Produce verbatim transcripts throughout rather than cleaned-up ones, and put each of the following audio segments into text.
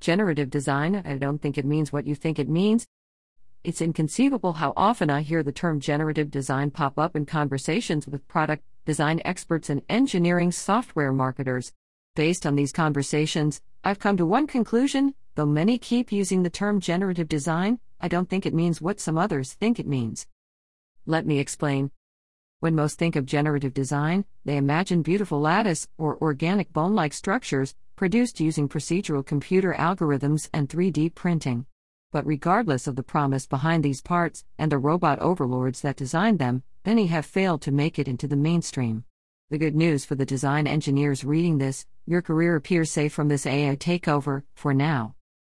Generative design, I don't think it means what you think it means. It's inconceivable how often I hear the term generative design pop up in conversations with product design experts and engineering software marketers. Based on these conversations, I've come to one conclusion: though many keep using the term generative design, I don't think it means what some others think it means. Let me explain. When most think of generative design, they imagine beautiful lattice or organic bone-like structures produced using procedural computer algorithms and three D printing. But regardless of the promise behind these parts and the robot overlords that designed them, many have failed to make it into the mainstream. The good news for the design engineers reading this: your career appears safe from this A I takeover, for now.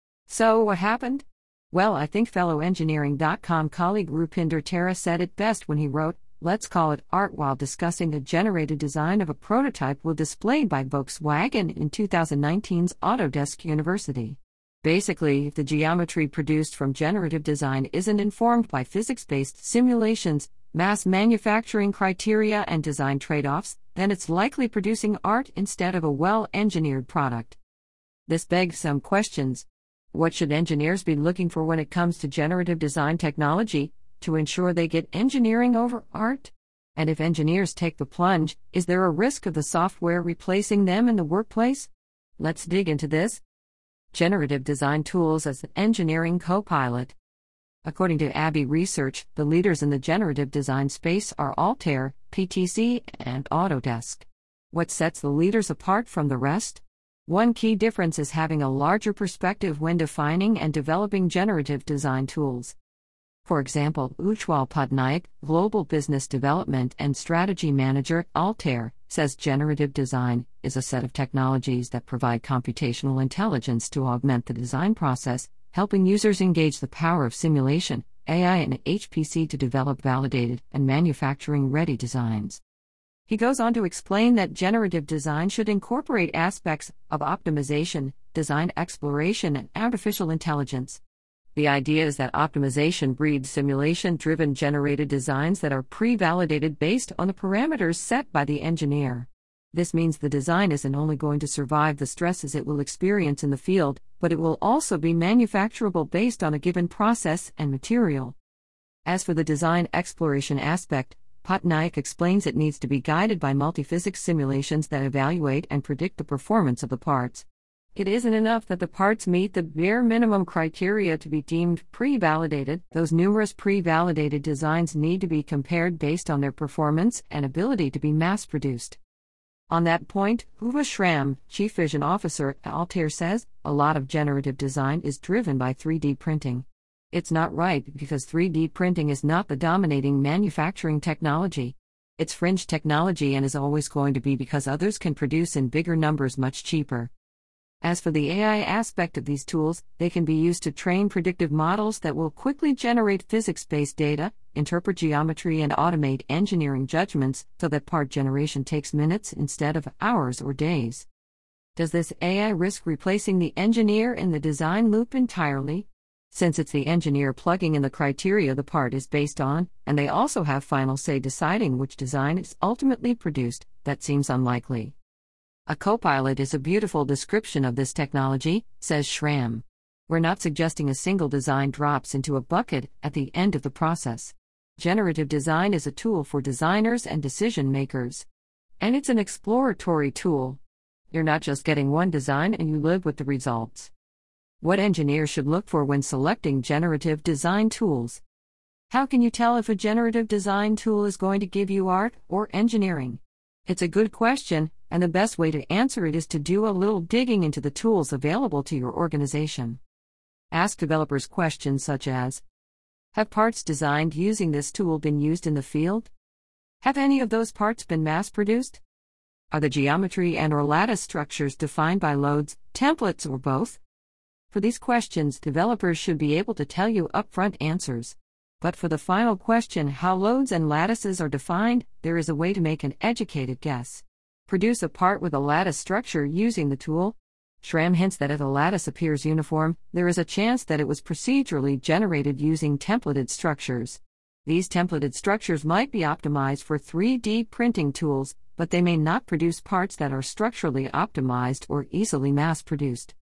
So what happened? Well, I think fellow engineering dot com colleague Rupinder Tara said it best when he wrote, "Let's call it art," while discussing the generated design of a prototype will displayed by Volkswagen in twenty nineteen's Autodesk University. Basically, if the geometry produced from generative design isn't informed by physics-based simulations, mass manufacturing criteria and design trade-offs, then it's likely producing art instead of a well-engineered product. This begs some questions. What should engineers be looking for when it comes to generative design technology, to ensure they get engineering over art? And if engineers take the plunge, is there a risk of the software replacing them in the workplace? Let's dig into this. Generative design tools as an engineering co-pilot. According to Abbey Research, the leaders in the generative design space are Altair, P T C, and Autodesk. What sets the leaders apart from the rest? One key difference is having a larger perspective when defining and developing generative design tools. For example, Ujjwal Patnaik, Global Business Development and Strategy Manager, Altair, says generative design is a set of technologies that provide computational intelligence to augment the design process, helping users engage the power of simulation, A I and H P C to develop validated and manufacturing-ready designs. He goes on to explain that generative design should incorporate aspects of optimization, design exploration, and artificial intelligence. The idea is that optimization breeds simulation-driven generated designs that are pre-validated based on the parameters set by the engineer. This means the design isn't only going to survive the stresses it will experience in the field, but it will also be manufacturable based on a given process and material. As for the design exploration aspect, Patnaik explains it needs to be guided by multiphysics simulations that evaluate and predict the performance of the parts. It isn't enough that the parts meet the bare minimum criteria to be deemed pre-validated. Those numerous pre-validated designs need to be compared based on their performance and ability to be mass-produced. On that point, Uwe Schramm, Chief Vision Officer at Altair, says, a lot of generative design is driven by three D printing. It's not right because three D printing is not the dominating manufacturing technology. It's fringe technology and is always going to be because others can produce in bigger numbers much cheaper. As for the A I aspect of these tools, they can be used to train predictive models that will quickly generate physics-based data, interpret geometry, and automate engineering judgments so that part generation takes minutes instead of hours or days. Does this A I risk replacing the engineer in the design loop entirely? Since it's the engineer plugging in the criteria the part is based on, and they also have final say deciding which design is ultimately produced, that seems unlikely. A copilot is a beautiful description of this technology, says Schramm. We're not suggesting a single design drops into a bucket at the end of the process. Generative design is a tool for designers and decision makers. And it's an exploratory tool. You're not just getting one design and you live with the results. What engineers should look for when selecting generative design tools. How can you tell if a generative design tool is going to give you art or engineering? It's a good question, and the best way to answer it is to do a little digging into the tools available to your organization. Ask developers questions such as, have parts designed using this tool been used in the field? Have any of those parts been mass-produced? Are the geometry and or lattice structures defined by loads, templates, or both? For these questions, developers should be able to tell you upfront answers. But for the final question, how loads and lattices are defined, there is a way to make an educated guess. Produce a part with a lattice structure using the tool. Schramm hints that if a lattice appears uniform, there is a chance that it was procedurally generated using templated structures. These templated structures might be optimized for three D printing tools, but they may not produce parts that are structurally optimized or easily mass-produced.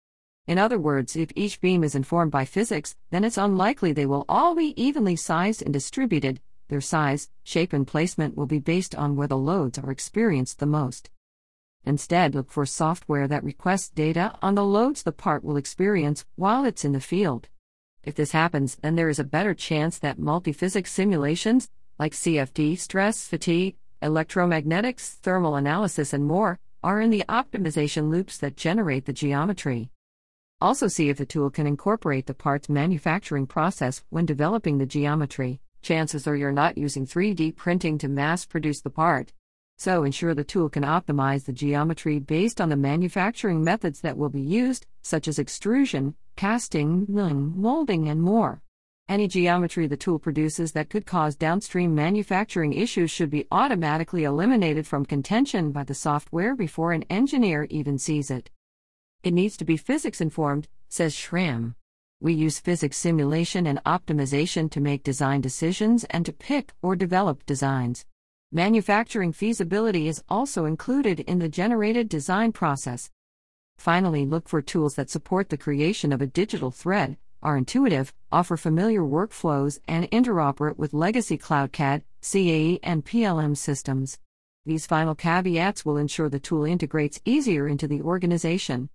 In other words, if each beam is informed by physics, then it's unlikely they will all be evenly sized and distributed. Their size, shape, and placement will be based on where the loads are experienced the most. Instead, look for software that requests data on the loads the part will experience while it's in the field. If this happens, then there is a better chance that multiphysics simulations, like C F D, stress, fatigue, electromagnetics, thermal analysis, and more, are in the optimization loops that generate the geometry. Also, see if the tool can incorporate the part's manufacturing process when developing the geometry. Chances are you're not using three D printing to mass produce the part. So ensure the tool can optimize the geometry based on the manufacturing methods that will be used, such as extrusion, casting, milling, molding, and more. Any geometry the tool produces that could cause downstream manufacturing issues should be automatically eliminated from contention by the software before an engineer even sees it. It needs to be physics-informed, says Schramm. We use physics simulation and optimization to make design decisions and to pick or develop designs. Manufacturing feasibility is also included in the generated design process. Finally, look for tools that support the creation of a digital thread, are intuitive, offer familiar workflows, and interoperate with legacy Cloud C A D, C A E, and P L M systems. These final caveats will ensure the tool integrates easier into the organization.